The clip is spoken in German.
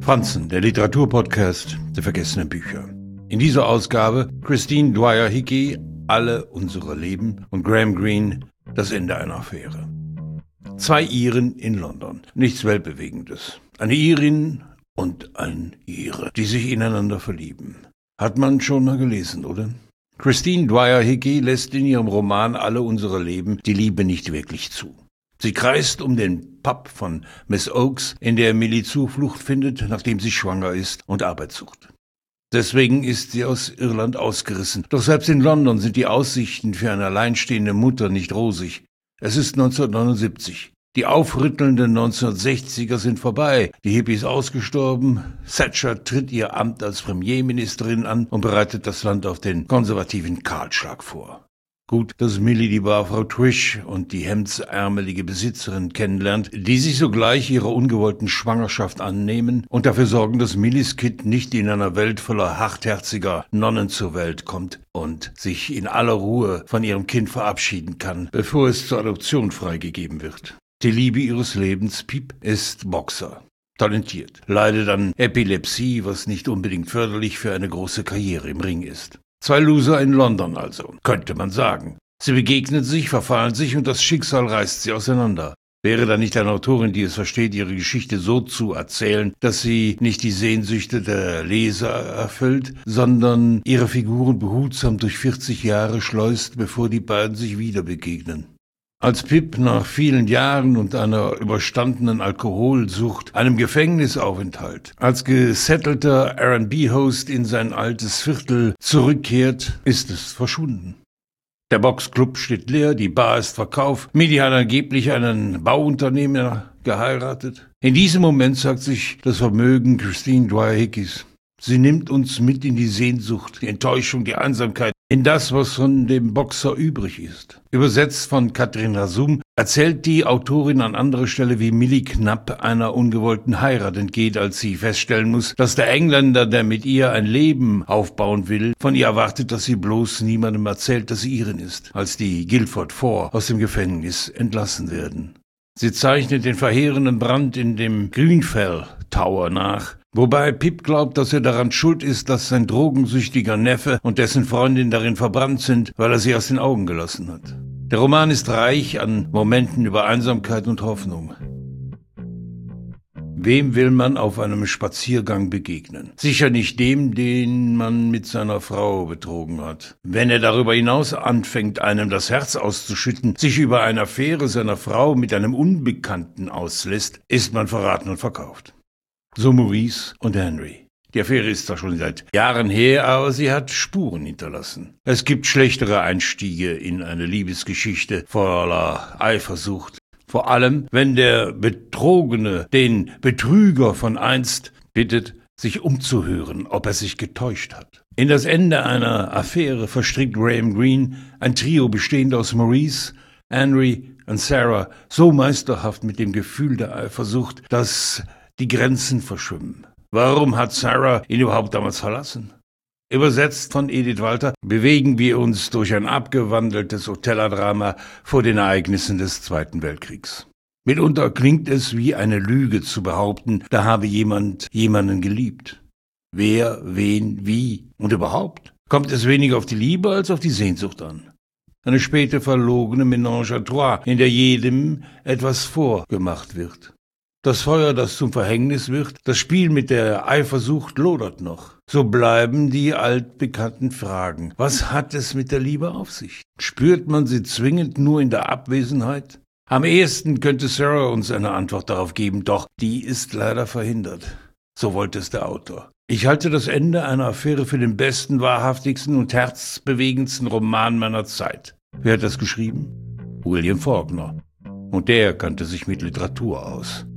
Franzen, der Literaturpodcast der vergessenen Bücher. In dieser Ausgabe Christine Dwyer Hickey, Alle unsere Leben, und Graham Greene, Das Ende einer Affäre. Zwei Iren in London, nichts Weltbewegendes. Eine Irin und ein Ire, die sich ineinander verlieben. Hat man schon mal gelesen, oder? Christine Dwyer Hickey lässt in ihrem Roman Alle unsere Leben die Liebe nicht wirklich zu. Sie kreist um den Pub von Miss Oakes, in der Millie Zuflucht findet, nachdem sie schwanger ist und Arbeit sucht. Deswegen ist sie aus Irland ausgerissen. Doch selbst in London sind die Aussichten für eine alleinstehende Mutter nicht rosig. Es ist 1979. Die aufrüttelnden 1960er sind vorbei. Die Hippies ausgestorben. Thatcher tritt ihr Amt als Premierministerin an und bereitet das Land auf den konservativen Kahlschlag vor. Gut, dass Millie die Barfrau Trish und die hemdsärmelige Besitzerin kennenlernt, die sich sogleich ihrer ungewollten Schwangerschaft annehmen und dafür sorgen, dass Millies Kind nicht in einer Welt voller hartherziger Nonnen zur Welt kommt und sich in aller Ruhe von ihrem Kind verabschieden kann, bevor es zur Adoption freigegeben wird. Die Liebe ihres Lebens, Pip, ist Boxer. Talentiert, leidet an Epilepsie, was nicht unbedingt förderlich für eine große Karriere im Ring ist. Zwei Loser in London also, könnte man sagen. Sie begegnen sich, verfallen sich und das Schicksal reißt sie auseinander. Wäre da nicht eine Autorin, die es versteht, ihre Geschichte so zu erzählen, dass sie nicht die Sehnsüchte der Leser erfüllt, sondern ihre Figuren behutsam durch 40 Jahre schleust, bevor die beiden sich wieder begegnen. Als Pip nach vielen Jahren und einer überstandenen Alkoholsucht, einem Gefängnisaufenthalt, als gesettelter R&B-Host in sein altes Viertel zurückkehrt, ist es verschwunden. Der Boxclub steht leer, die Bar ist verkauft, Millie hat angeblich einen Bauunternehmer geheiratet. In diesem Moment sagt sich das Vermögen Christine Dwyer Hickeys: Sie nimmt uns mit in die Sehnsucht, die Enttäuschung, die Einsamkeit, in das, was von dem Boxer übrig ist. Übersetzt von Katrin Rasum erzählt die Autorin an anderer Stelle, wie Millie knapp einer ungewollten Heirat entgeht, als sie feststellen muss, dass der Engländer, der mit ihr ein Leben aufbauen will, von ihr erwartet, dass sie bloß niemandem erzählt, dass sie Irin ist, als die Guildford Four aus dem Gefängnis entlassen werden. Sie zeichnet den verheerenden Brand in dem Grenfell Tower nach, wobei Pip glaubt, dass er daran schuld ist, dass sein drogensüchtiger Neffe und dessen Freundin darin verbrannt sind, weil er sie aus den Augen gelassen hat. Der Roman ist reich an Momenten über Einsamkeit und Hoffnung. Wem will man auf einem Spaziergang begegnen? Sicher nicht dem, den man mit seiner Frau betrogen hat. Wenn er darüber hinaus anfängt, einem das Herz auszuschütten, sich über eine Affäre seiner Frau mit einem Unbekannten auslässt, ist man verraten und verkauft. So Maurice und Henry. Die Affäre ist zwar schon seit Jahren her, aber sie hat Spuren hinterlassen. Es gibt schlechtere Einstiege in eine Liebesgeschichte voller Eifersucht. Vor allem, wenn der Betrogene den Betrüger von einst bittet, sich umzuhören, ob er sich getäuscht hat. In das Ende einer Affäre verstrickt Graham Greene ein Trio bestehend aus Maurice, Henry und Sarah so meisterhaft mit dem Gefühl der Eifersucht, dass die Grenzen verschwimmen. Warum hat Sarah ihn überhaupt damals verlassen? Übersetzt von Edith Walter bewegen wir uns durch ein abgewandeltes Oteller-Drama vor den Ereignissen des Zweiten Weltkriegs. Mitunter klingt es wie eine Lüge zu behaupten, da habe jemand jemanden geliebt. Wer, wen, wie und überhaupt? Kommt es weniger auf die Liebe als auf die Sehnsucht an? Eine späte verlogene Ménage à trois, in der jedem etwas vorgemacht wird. Das Feuer, das zum Verhängnis wird, das Spiel mit der Eifersucht lodert noch. So bleiben die altbekannten Fragen. Was hat es mit der Liebe auf sich? Spürt man sie zwingend nur in der Abwesenheit? Am ehesten könnte Sarah uns eine Antwort darauf geben, doch die ist leider verhindert. So wollte es der Autor. Ich halte das Ende einer Affäre für den besten, wahrhaftigsten und herzbewegendsten Roman meiner Zeit. Wer hat das geschrieben? William Faulkner. Und der kannte sich mit Literatur aus.